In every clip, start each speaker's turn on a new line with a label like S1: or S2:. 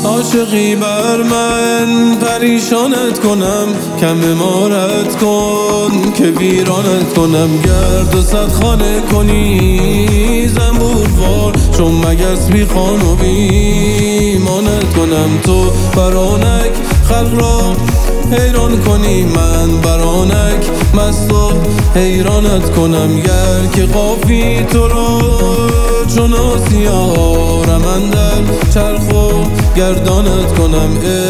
S1: عاشقی بر من پریشانت کنم، کم امارت کن که ویرانت کنم. گرد و صد خانه کنی زنبوروار، چون مگس بی خان و بی مانت کنم. تو برانک خلق را حیران کنی، من برانک مست و حیرانت کنم. گر که قافی تو را چون آسیا من در چرخ و گردانت کنم.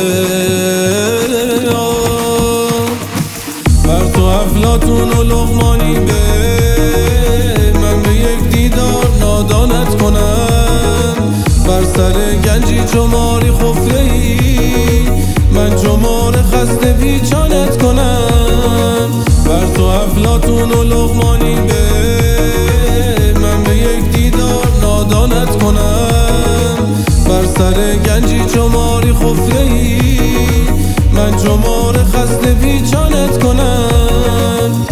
S1: بر تو افلاطون و لقمانی به من به یک دیدار نادانت کنم. بر سر گنجی چماری خفره‌ای من چمار خسته پیچانت کنم. بر تو افلاطون و لقمانی به من به یک دیدار نادانت کنم. بر سر گنجی چماری خفره‌ای من چمار خسته پیچانت کنم.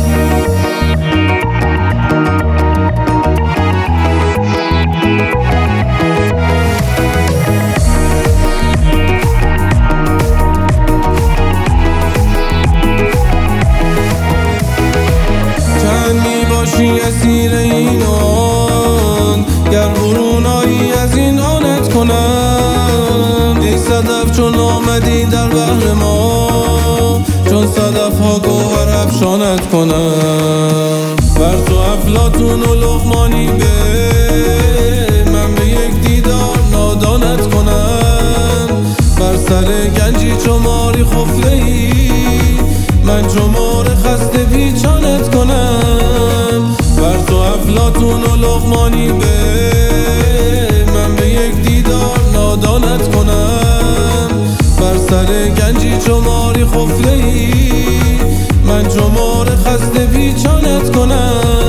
S1: اسیر اینان گر برونایی از این آنت کنم. یک صدف چون آمدی در بحر ما، چون صدف ها گوهر افشانت کنم. بر تو افلاطون و لقمانی به من به یک دیدار نادانت کنم. بر سر گنجی چماری خفره‌ای من چمار خسته پیچانت کنم. بر تو افلاطون و لقمانی به من به یک دیدار نادانت کنم. بر سر گنجی چماری خفره‌ای من چمار خسته پیچانت کنم.